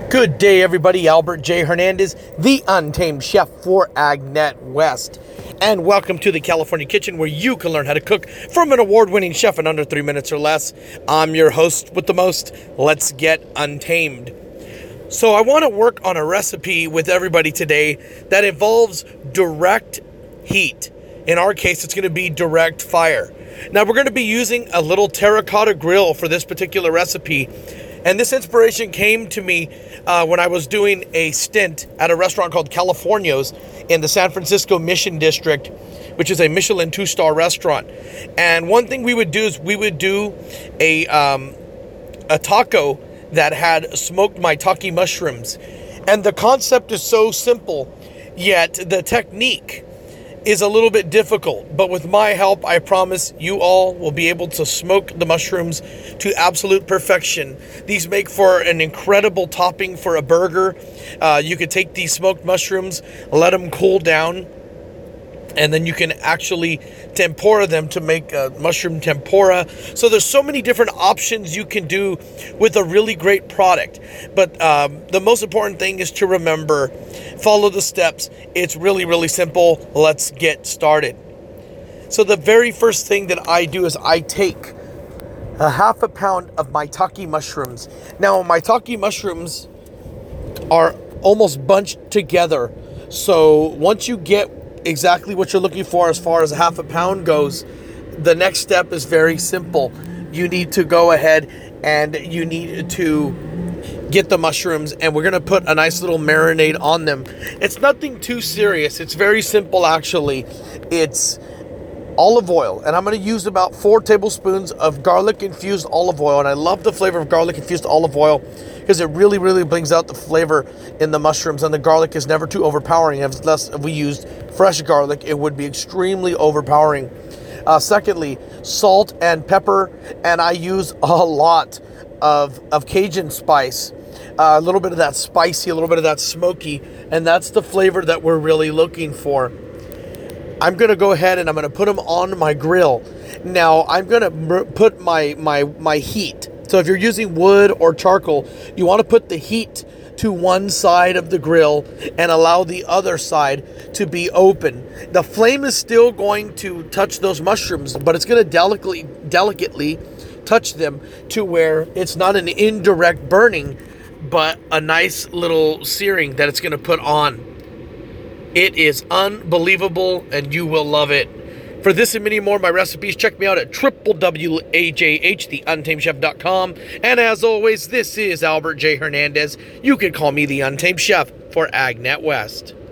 Good day, everybody. Albert J. Hernandez, the Untamed Chef for AgNet West. And welcome to the California Kitchen, where you can learn how to cook from an award-winning chef in under 3 minutes or less. I'm your host with the most. Let's get untamed. So I want to work on a recipe with everybody today that involves direct heat. In our case, it's going to be direct fire. Now, we're going to be using a little terracotta grill for this particular recipe. And this inspiration came to me when I was doing a stint at a restaurant called Californios in the San Francisco Mission District, which is a Michelin 2-star restaurant. And one thing we would do is we would do a taco that had smoked maitake mushrooms. And the concept is so simple, yet the technique is a little bit difficult, but with my help, I promise you all will be able to smoke the mushrooms to absolute perfection. These make for an incredible topping for a burger. You could take these smoked mushrooms, let them cool down, and then you can actually tempura them to make a mushroom tempura. So there's so many different options you can do with a really great product. But the most important thing is to remember, follow the steps. It's really, really simple. Let's get started. So the very first thing that I do is I take a half a pound of maitake mushrooms. Now, maitake mushrooms are almost bunched together. So once you get exactly what you're looking for as far as a half a pound goes, the next step is very simple. You need to go ahead and you need to get the mushrooms, and we're going to put a nice little marinade on them. It's nothing too serious. It's very simple, actually. It's olive oil, and I'm going to use about 4 tablespoons of garlic infused olive oil. And I love the flavor of garlic infused olive oil because it really, really brings out the flavor in the mushrooms, and the garlic is never too overpowering. Unless if we used fresh garlic, it would be extremely overpowering. Secondly, salt and pepper, and I use a lot of Cajun spice. A little bit of that spicy, a little bit of that smoky, and that's the flavor that we're really looking for. I'm going to go ahead and I'm going to put them on my grill. Now, I'm going to put my heat. So if you're using wood or charcoal, you want to put the heat to one side of the grill and allow the other side to be open. The flame is still going to touch those mushrooms, but it's going to delicately touch them to where it's not an indirect burning, but a nice little searing that it's going to put on. It is unbelievable, and you will love it. For this and many more of my recipes, check me out at www.ajhtheuntamedchef.com. And as always, this is Albert J. Hernandez. You can call me the Untamed Chef for AgNet West.